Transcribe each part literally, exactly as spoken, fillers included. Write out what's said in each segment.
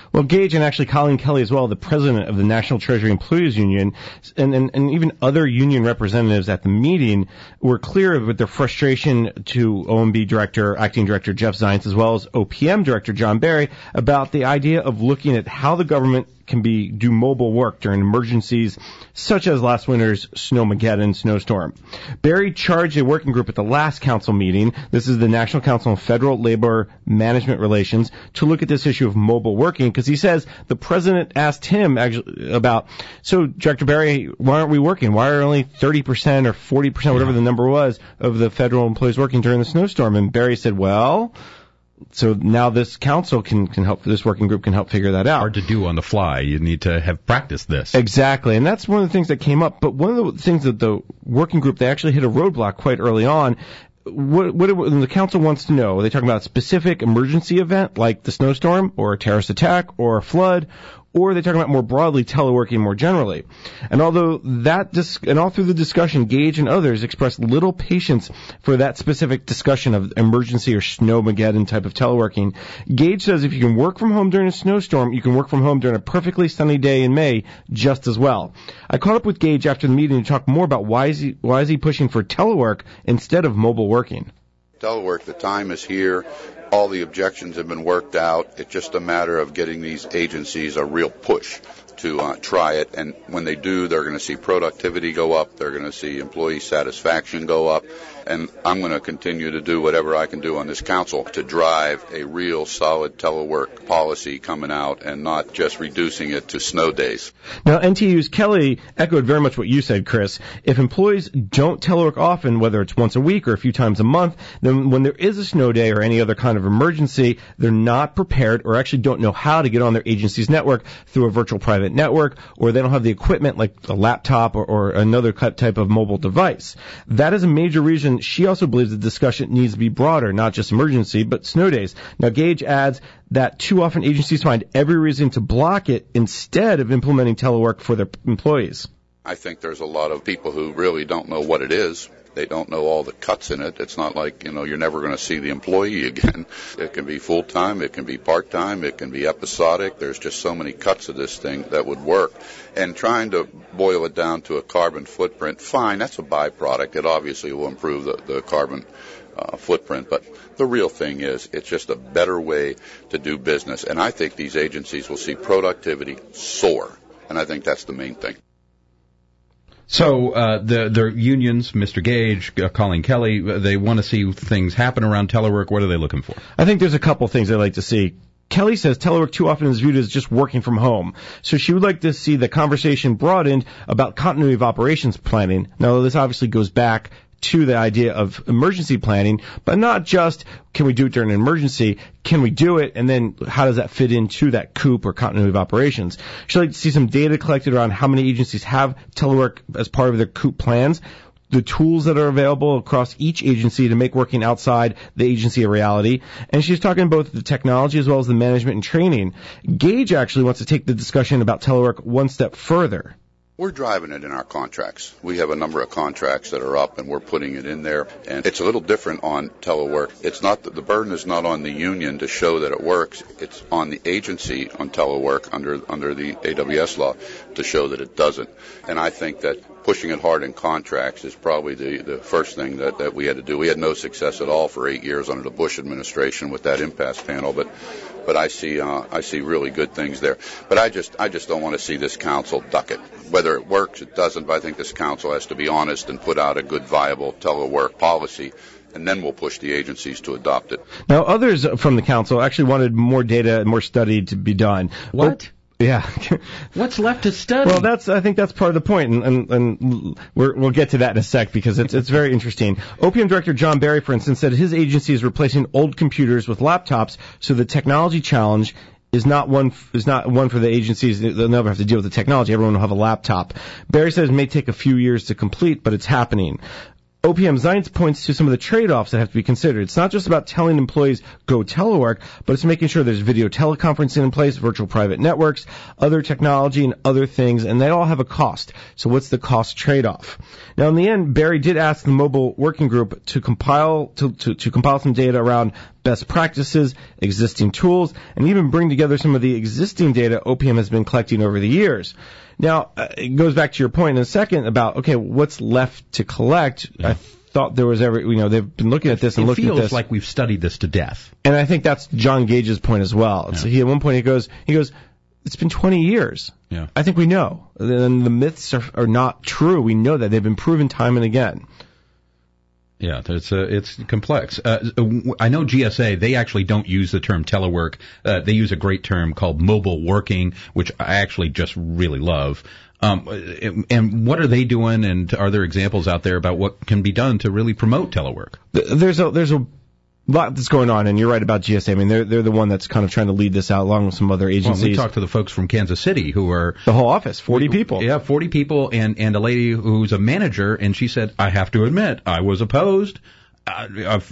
Well, Gage and actually Colin Kelly as well, the president of the National Treasury Employees Union, and, and, and even other union representatives at the meeting were clear with their frustration to O M B Director, Acting Director Jeff Zients, as well as O P M Director John Barry, about the idea of looking at how the government can be do mobile work during emergencies such as last winter's Snowmageddon snowstorm. Barry charged a working group at the last council meeting, this is the National Council on Federal Labor Management Relations, to look at this issue of mobile working, because he says the president asked him actually about, so Director Barry, why aren't we working? Why are only thirty percent or forty percent, whatever the number was, of the federal employees working during the snowstorm? And Barry said, well, so now this council can, can help, this working group can help figure that out. Hard to do on the fly. You need to have practiced this. Exactly. And that's one of the things that came up. But one of the things that the working group, they actually hit a roadblock quite early on. What, what, what the council wants to know, are they talking about a specific emergency event like the snowstorm or a terrorist attack or a flood, or are they talking about more broadly teleworking more generally? And although that, dis- and all through the discussion, Gage and others expressed little patience for that specific discussion of emergency or Snowmageddon type of teleworking, Gage says if you can work from home during a snowstorm, you can work from home during a perfectly sunny day in May just as well. I caught up with Gage after the meeting to talk more about why is he, why is he pushing for telework instead of mobile working. Telework, the time is here. All the objections have been worked out. It's just a matter of getting these agencies a real push to uh, try it. And when they do, they're going to see productivity go up. They're going to see employee satisfaction go up. And I'm going to continue to do whatever I can do on this council to drive a real solid telework policy coming out and not just reducing it to snow days. Now, N T U's Kelly echoed very much what you said, Chris. If employees don't telework often, whether it's once a week or a few times a month, then when there is a snow day or any other kind of emergency, they're not prepared or actually don't know how to get on their agency's network through a virtual private network, or they don't have the equipment like a laptop or, or another type of mobile device. That is a major reason. She also believes the discussion needs to be broader, not just emergency, but snow days. Now, Gage adds that too often agencies find every reason to block it instead of implementing telework for their employees. I think there's a lot of people who really don't know what it is. They don't know all the cuts in it. It's not like, you know, you're never going to see the employee again. It can be full-time. It can be part-time. It can be episodic. There's just so many cuts of this thing that would work. And trying to boil it down to a carbon footprint, fine, that's a byproduct. It obviously will improve the, the carbon uh, footprint. But the real thing is it's just a better way to do business. And I think these agencies will see productivity soar. And I think that's the main thing. So uh, the the unions, Mister Gage, uh, Colin Kelly, they want to see things happen around telework. What are they looking for? I think there's a couple things they'd like to see. Kelly says telework too often is viewed as just working from home. So she would like to see the conversation broadened about continuity of operations planning. Now, this obviously goes back to the idea of emergency planning, but not just can we do it during an emergency, can we do it, and then how does that fit into that C O O P or continuity of operations? She'd like to see some data collected around how many agencies have telework as part of their C O O P plans, the tools that are available across each agency to make working outside the agency a reality. And she's talking both the technology as well as the management and training. Gage actually wants to take the discussion about telework one step further. We're driving it in our contracts. We have a number of contracts that are up, and we're putting it in there. And it's a little different on telework. It's not that the burden is not on the union to show that it works. It's on the agency on telework under under the A W S law to show that it doesn't. And I think that pushing it hard in contracts is probably the, the first thing that, that we had to do. We had no success at all for eight years under the Bush administration with that impasse panel, but but I see uh, I see really good things there. But I just I just don't want to see this council duck it. Whether it works, it doesn't, but I think this council has to be honest and put out a good, viable telework policy, and then we'll push the agencies to adopt it. Now, others from the council actually wanted more data and more study to be done. What? Well, yeah. What's left to study? Well, that's I think that's part of the point, and, and, and we're, we'll get to that in a sec because it's it's very interesting. O P M Director John Barry, for instance, said his agency is replacing old computers with laptops, so the technology challenge is not one is not one for the agencies. They'll never have to deal with the technology. Everyone will have a laptop. Barry says it may take a few years to complete, but it's happening. O P M Zients points to some of the trade-offs that have to be considered. It's not just about telling employees go telework, but it's making sure there's video teleconferencing in place, virtual private networks, other technology, and other things, and they all have a cost. So what's the cost trade-off? Now, in the end, Barry did ask the mobile working group to compile to, to, to compile some data around best practices, existing tools, and even bring together some of the existing data O P M has been collecting over the years. Now, uh, it goes back to your point in a second about, okay, what's left to collect? Yeah. I thought there was every, you know, they've been looking at this and it looking at this. It feels like we've studied this to death. And I think that's John Gage's point as well. Yeah. So he, at one point he goes, he goes, it's been twenty years. Yeah. I think we know. And the myths are, are not true. We know that. They've been proven time and again. Yeah, it's uh, it's complex. Uh, I know G S A, they actually don't use the term telework. Uh, they use a great term called mobile working, which I actually just really love. Um, and what are they doing, and are there examples out there about what can be done to really promote telework? There's a there's a lot that's going on, and you're right about G S A. I mean, they're they're the one that's kind of trying to lead this out along with some other agencies. Well, we talked to the folks from Kansas City who are the whole office, forty people. Yeah, forty people, and and a lady who's a manager, and she said, "I have to admit, I was opposed. Uh,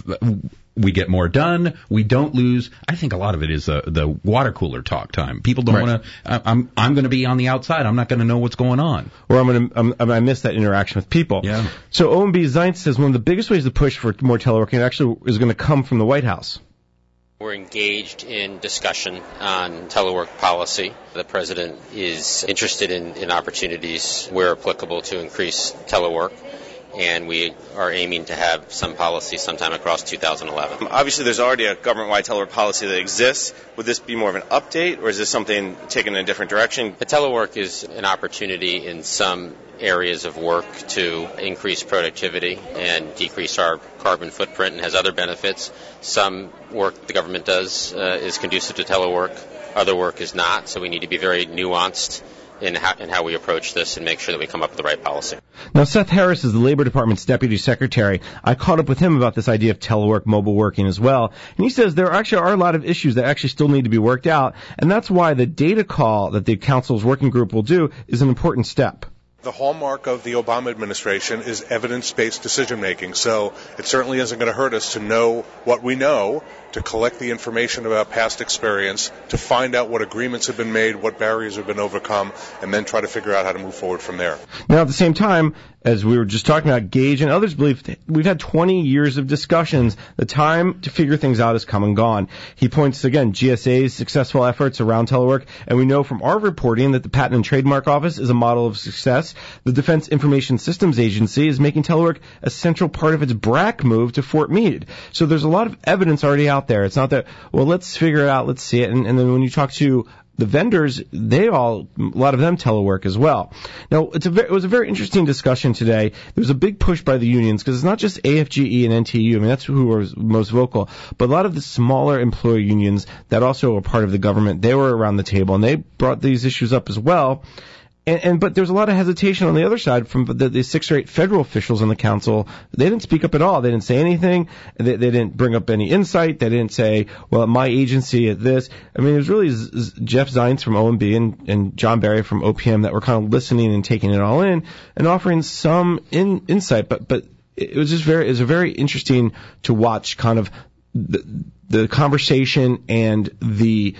we get more done. We don't lose." I think a lot of it is the the water cooler talk time. People don't right. want to. I'm I'm going to be on the outside. I'm not going to know what's going on. Or I'm going to. I'm, I miss that interaction with people. Yeah. So O M B Zients says one of the biggest ways to push for more teleworking actually is going to come from the White House. We're engaged in discussion on telework policy. The president is interested in, in opportunities where applicable to increase telework. And we are aiming to have some policy sometime across two thousand eleven. Obviously, there's already a government-wide telework policy that exists. Would this be more of an update, or is this something taken in a different direction? The telework is an opportunity in some areas of work to increase productivity and decrease our carbon footprint, and has other benefits. Some work the government does uh, is conducive to telework. Other work is not, so we need to be very nuanced in how, in how we approach this and make sure that we come up with the right policy. Now, Seth Harris is the Labor Department's Deputy Secretary. I caught up with him about this idea of telework, mobile working as well. And he says there actually are a lot of issues that actually still need to be worked out. And that's why the data call that the Council's working group will do is an important step. The hallmark of the Obama administration is evidence-based decision-making, so it certainly isn't going to hurt us to know what we know, to collect the information about past experience, to find out what agreements have been made, what barriers have been overcome, and then try to figure out how to move forward from there. Now, at the same time, as we were just talking about, Gage and others believe we've had twenty years of discussions. The time to figure things out has come and gone. He points, again, G S A's successful efforts around telework, and we know from our reporting that the Patent and Trademark Office is a model of success. The Defense Information Systems Agency is making telework a central part of its B R A C move to Fort Meade. So there's a lot of evidence already out there. It's not that, well, let's figure it out, let's see it. And, and then when you talk to the vendors, they all, a lot of them telework as well. Now, it's a very, it was a very interesting discussion today. There was a big push by the unions because it's not just A F G E and N T U. I mean, that's who was most vocal. But a lot of the smaller employer unions that also are part of the government, they were around the table and they brought these issues up as well. And, and but there's a lot of hesitation on the other side from the, the six or eight federal officials in the council. They didn't speak up at all. They didn't say anything. They, they didn't bring up any insight. They didn't say, well, at my agency at this. I mean, it was really Z- Z- Jeff Zients from O M B and, and John Barry from O P M that were kind of listening and taking it all in and offering some in, insight. But but it was just very it was very interesting to watch kind of the, the conversation and the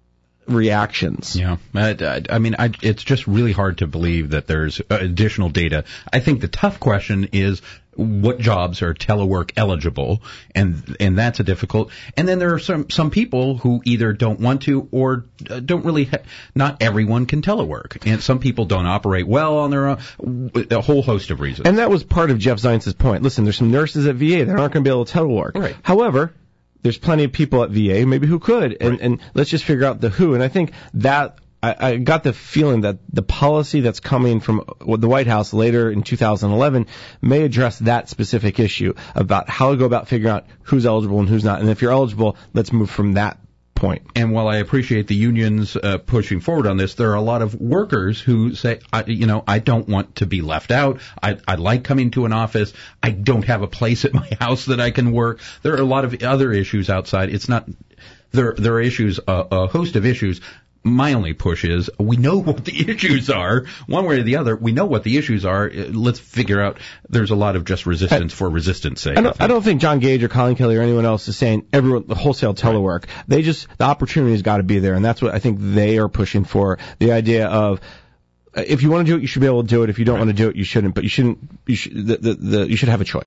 reactions. Yeah, I, I, I mean, I, it's just really hard to believe that there's additional data. I think the tough question is what jobs are telework eligible, and and that's a difficult. And then there are some some people who either don't want to or don't really. Ha- not everyone can telework, and some people don't operate well on their own. A whole host of reasons. And that was part of Jeff Zients' point. Listen, there's some nurses at V A that aren't going to be able to telework. Right. However, there's plenty of people at V A maybe who could, and, right. and let's just figure out the who. And I think that I, I got the feeling that the policy that's coming from the White House later in two thousand eleven may address that specific issue about how to go about figuring out who's eligible and who's not. And if you're eligible, let's move from that point. And while I appreciate the unions uh, pushing forward on this, there are a lot of workers who say, I, you know, I don't want to be left out. I, I like coming to an office. I don't have a place at my house that I can work. There are a lot of other issues outside. It's not, there, there are issues, uh, a host of issues. My only push is we know what the issues are, one way or the other. We know what the issues are. Let's figure out. There's a lot of just resistance for resistance sake. I don't, I, I don't think John Gage or Colin Kelly or anyone else is saying everyone the wholesale telework. Right. They just the opportunity's got to be there, and that's what I think they are pushing for. The idea of if you want to do it, you should be able to do it. If you don't right. want to do it, you shouldn't. But you shouldn't. You should. The, the, the, you should have a choice.